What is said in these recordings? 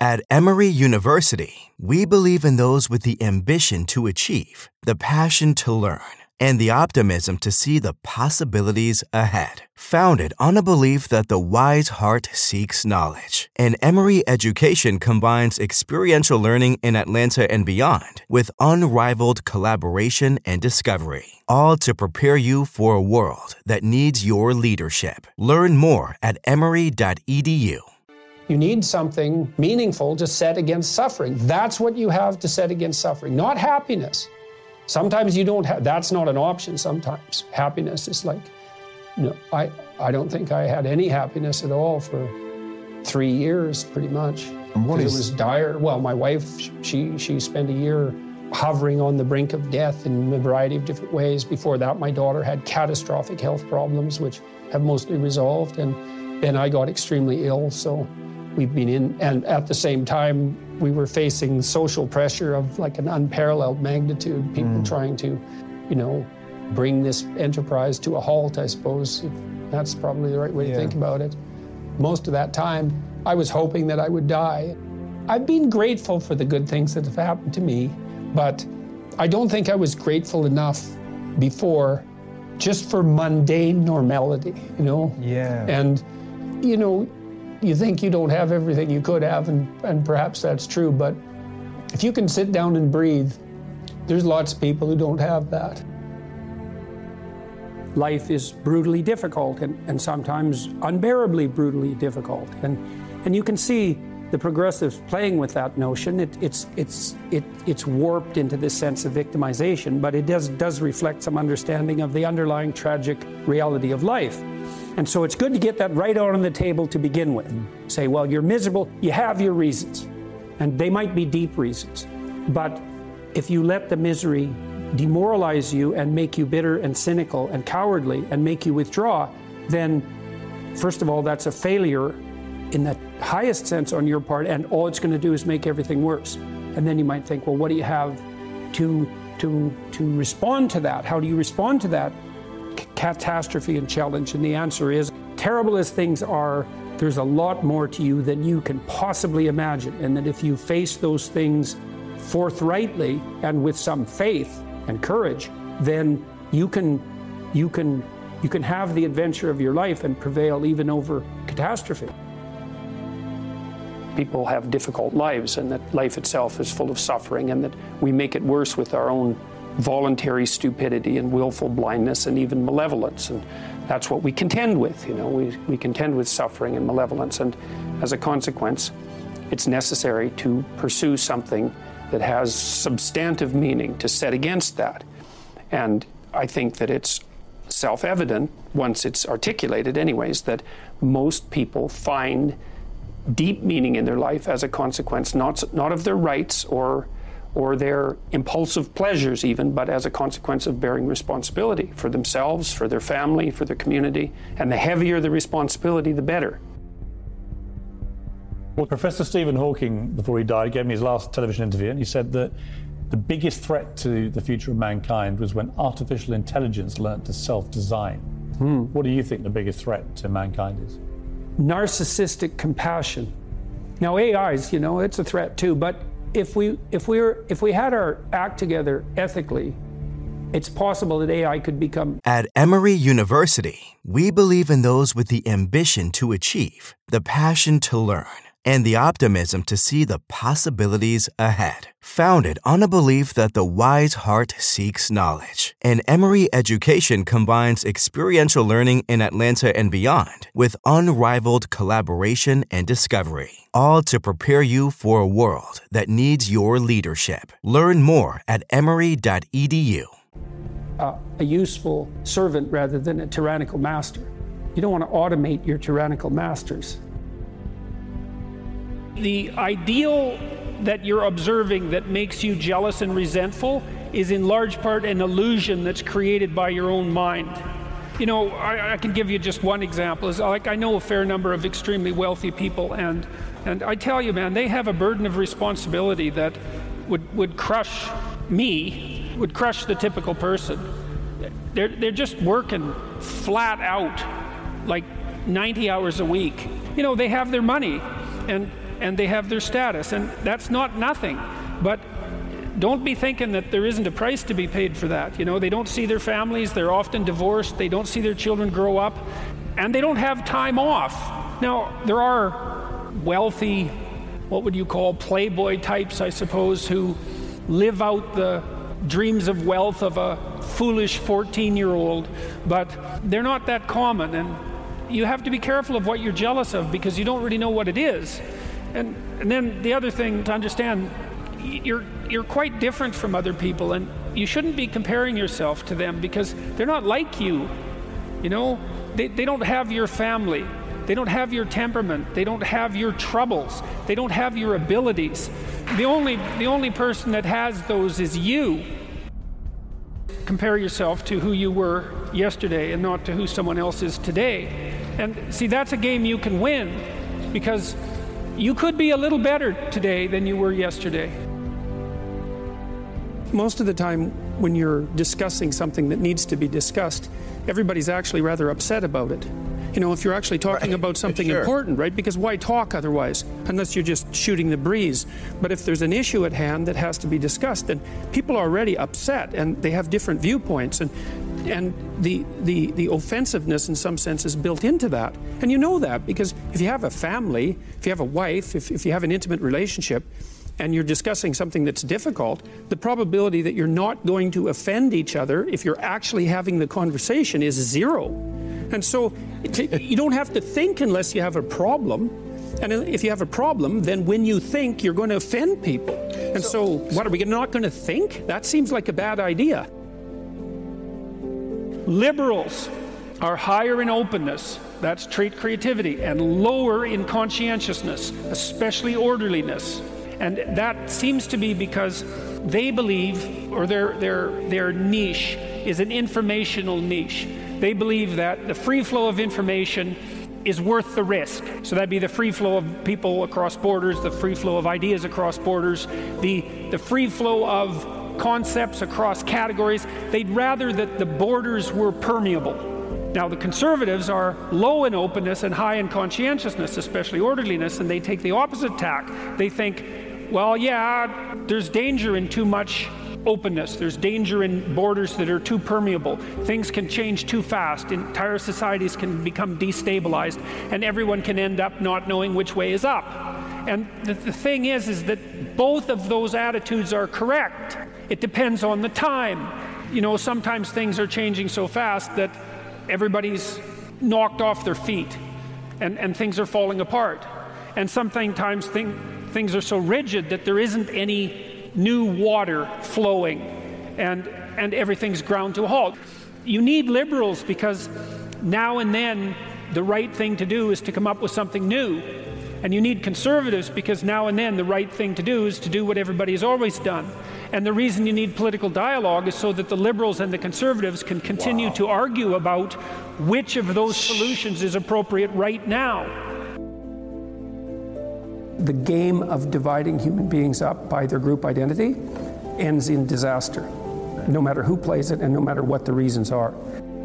At Emory University, we believe in those with the ambition to achieve, the passion to learn, and the optimism to see the possibilities ahead. Founded on a belief that the wise heart seeks knowledge, and Emory education combines experiential learning in Atlanta and beyond with unrivaled collaboration and discovery, all to prepare you for a world that needs your leadership. Learn more at emory.edu. You need something meaningful to set against suffering. That's what you have to set against suffering, not happiness. Sometimes you don't have, that's not an option sometimes. Happiness is like, I don't think I had any happiness at all for 3 years, pretty much. And what is... It was dire. Well, my wife, she spent a year hovering on the brink of death in a variety of different ways. Before that, my daughter had catastrophic health problems, which have mostly resolved. And then I got extremely ill, so we've been in, and at the same time, we were facing social pressure of like an unparalleled magnitude, people trying to, bring this enterprise to a halt, I suppose. That's probably the right way to think about it. Most of that time, I was hoping that I would die. I've been grateful for the good things that have happened to me, but I don't think I was grateful enough before just for mundane normality, Yeah. And, you think you don't have everything you could have, and perhaps that's true, but if you can sit down and breathe, there's lots of people who don't have that. Life is brutally difficult and sometimes unbearably brutally difficult. And you can see the progressives playing with that notion. It's warped into this sense of victimization, but it does reflect some understanding of the underlying tragic reality of life. And so it's good to get that right out on the table to begin with. Say, well, you're miserable, you have your reasons, and they might be deep reasons. But if you let the misery demoralize you and make you bitter and cynical and cowardly and make you withdraw, then first of all, that's a failure in the highest sense on your part, and all it's going to do is make everything worse. And then you might think, well, what do you have to respond to that? How do you respond to that catastrophe and challenge? And the answer is, terrible as things are, there's a lot more to you than you can possibly imagine. And that if you face those things forthrightly and with some faith and courage, then you can have the adventure of your life and prevail even over catastrophe. People have difficult lives, and that life itself is full of suffering, and that we make it worse with our own voluntary stupidity and willful blindness and even malevolence. And that's what we contend with, we contend with suffering and malevolence. And as a consequence, it's necessary to pursue something that has substantive meaning to set against that. And I think that it's self-evident, once it's articulated anyways, that most people find deep meaning in their life as a consequence, not of their rights or their impulsive pleasures even, but as a consequence of bearing responsibility for themselves, for their family, for their community. And the heavier the responsibility, the better. Well, Professor Stephen Hawking, before he died, gave me his last television interview, and he said that the biggest threat to the future of mankind was when artificial intelligence learnt to self-design. What do you think the biggest threat to mankind is? Narcissistic compassion. Now AIs, it's a threat too, but if we had our act together ethically, it's possible that AI could become... At Emory University, we believe in those with the ambition to achieve, the passion to learn, and the optimism to see the possibilities ahead. Founded on a belief that the wise heart seeks knowledge, and Emory education combines experiential learning in Atlanta and beyond with unrivaled collaboration and discovery, all to prepare you for a world that needs your leadership. Learn more at emory.edu. A useful servant rather than a tyrannical master. You don't want to automate your tyrannical masters. The ideal that you're observing that makes you jealous and resentful is in large part an illusion that's created by your own mind. I can give you just one example. I know a fair number of extremely wealthy people, and I tell you, man, they have a burden of responsibility that would crush me, would crush the typical person. They're just working flat out, like 90 hours a week. They have their money, and and they have their status, and that's not nothing. But don't be thinking that there isn't a price to be paid for that. You know, they don't see their families, they're often divorced, they don't see their children grow up, and they don't have time off. Now, there are wealthy, what would you call, playboy types, I suppose, who live out the dreams of wealth of a foolish 14-year-old, but they're not that common, and you have to be careful of what you're jealous of because you don't really know what it is. And then the other thing to understand, you're quite different from other people, and you shouldn't be comparing yourself to them because they're not like you. You know, they don't have your family, they don't have your temperament, they don't have your troubles, they don't have your abilities. The only person that has those is you. Compare yourself to who you were yesterday and not to who someone else is today. And see, that's a game you can win because you could be a little better today than you were yesterday. Most of the time when you're discussing something that needs to be discussed, everybody's actually rather upset about it. You know, if you're actually talking about something important, right? Because why talk otherwise, unless you're just shooting the breeze? But if there's an issue at hand that has to be discussed, then people are already upset and they have different viewpoints. And the offensiveness in some sense is built into that. And you know that because if you have a family, if you have a wife, if you have an intimate relationship, and you're discussing something that's difficult, the probability that you're not going to offend each other if you're actually having the conversation is zero. And so you don't have to think unless you have a problem. And if you have a problem, then when you think, you're going to offend people. And so what, are we not going to think? That seems like a bad idea. Liberals are higher in openness, that's trait creativity, and lower in conscientiousness, especially orderliness. And that seems to be because they believe, or their niche is an informational niche. They believe that the free flow of information is worth the risk. So that'd be the free flow of people across borders, the free flow of ideas across borders, the free flow of concepts across categories. They'd rather that the borders were permeable. Now, the conservatives are low in openness and high in conscientiousness, especially orderliness, and they take the opposite tack. They think, well, yeah, there's danger in too much openness. There's danger in borders that are too permeable. Things can change too fast. Entire societies can become destabilized, and everyone can end up not knowing which way is up. And the thing is that both of those attitudes are correct. It depends on the time. You know, sometimes things are changing so fast that everybody's knocked off their feet and things are falling apart. And sometimes things are so rigid that there isn't any new water flowing and everything's ground to a halt. You need liberals because now and then the right thing to do is to come up with something new. And you need conservatives because now and then the right thing to do is to do what everybody has always done. And the reason you need political dialogue is so that the liberals and the conservatives can continue to argue about which of those solutions is appropriate right now. The game of dividing human beings up by their group identity ends in disaster, no matter who plays it and no matter what the reasons are.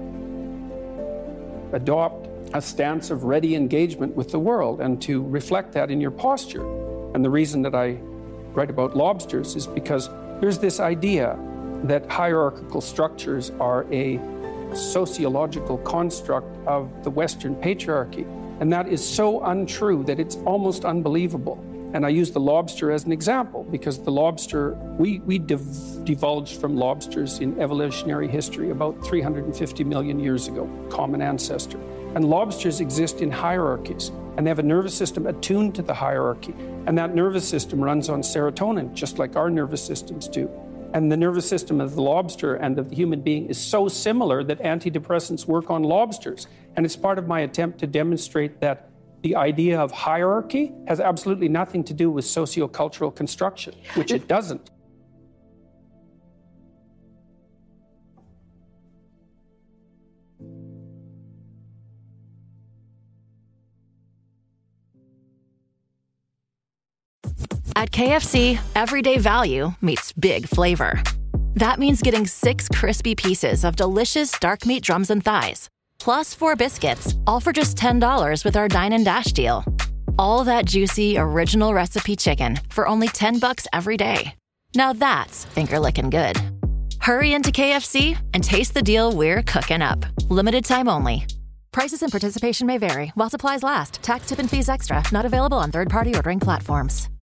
Adopt a stance of ready engagement with the world and to reflect that in your posture. And the reason that I write about lobsters is because there's this idea that hierarchical structures are a sociological construct of the Western patriarchy. And that is so untrue that it's almost unbelievable. And I use the lobster as an example because the lobster, we divulged from lobsters in evolutionary history about 350 million years ago, common ancestor. And lobsters exist in hierarchies, and they have a nervous system attuned to the hierarchy. And that nervous system runs on serotonin, just like our nervous systems do. And the nervous system of the lobster and of the human being is so similar that antidepressants work on lobsters. And it's part of my attempt to demonstrate that the idea of hierarchy has absolutely nothing to do with sociocultural construction, which it doesn't. At KFC, everyday value meets big flavor. That means getting 6 crispy pieces of delicious dark meat drums and thighs, plus 4 biscuits, all for just $10 with our Dine and Dash deal. All that juicy, original recipe chicken for only $10 every day. Now that's finger-licking good. Hurry into KFC and taste the deal we're cooking up. Limited time only. Prices and participation may vary while supplies last. Tax, tip, and fees extra. Not available on third-party ordering platforms.